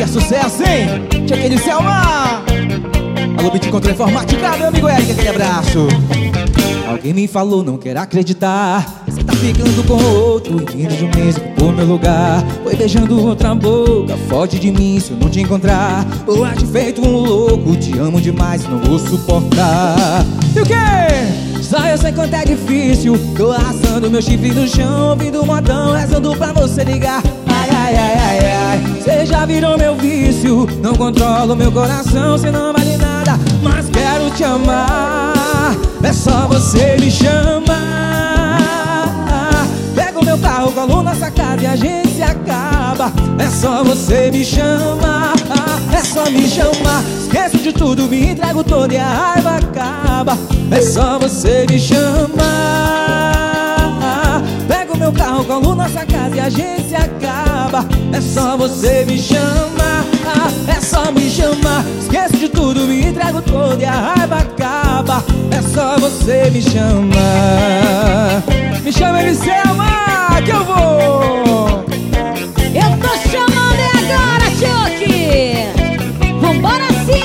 sucesso, hein? Cheque de Selma. Alô, Beat Contra Informática, meu amigo Eric, aquele abraço. Alguém me falou, não quer acreditar, você tá ficando com outro e indo de um mês ocupou meu lugar. Foi beijando outra boca, foge de mim se eu não te encontrar. Ou age feito um louco, te amo demais, não vou suportar. E o quê? Só eu sei quanto é difícil, tô arrastando meu chifre no chão, ouvindo um modão, rezando pra você ligar. Ai, ai, ai, ai, ai, cê já virou meu vício, não controlo meu coração, cê não vale nada, mas quero te amar. É só você me chamar. Pega o meu carro, colo nossa casa e a gente se acaba. É só você me chamar. É só me chamar. Esqueço de tudo, me entrego todo e a raiva acaba. É só você me chamar. Pega o meu carro, colo nossa casa e a gente se acaba. É só você me chamar. É só me chamar. Esqueço de tudo, me entrego todo e a raiva acaba. É só você me chamar. Me chama, ele Selma, que eu vou. Eu tô chamando agora, Chuck. Vambora assim,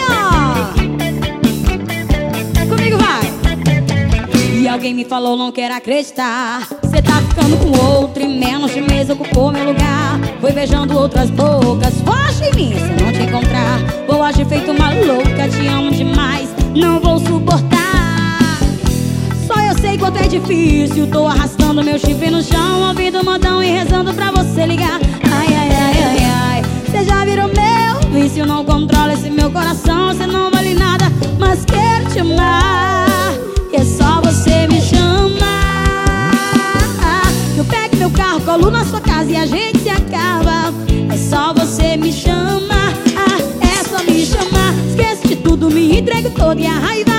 ó. Comigo vai. E alguém me falou, não quer acreditar, cê tá ficando com outro e menos de mês ocupou meu lugar. Foi beijando outras bocas, foge de mim se não te encontrar. Vou agir feito uma louca, te amo demais, não vou suportar. Só eu sei quanto é difícil, tô arrastando meu chifre no chão, ouvindo o modão e rezando pra você ligar. Ai, ai, ai, ai, ai, cê já virou meu vício, não controla esse meu coração, cê não vale nada, mas quero te amar. E é só você me chamar. Eu pego meu carro, colo na sua casa e a gente se acaba. É só você me chamar. É só me chamar. Esqueço de tudo, me entrego todo e a raiva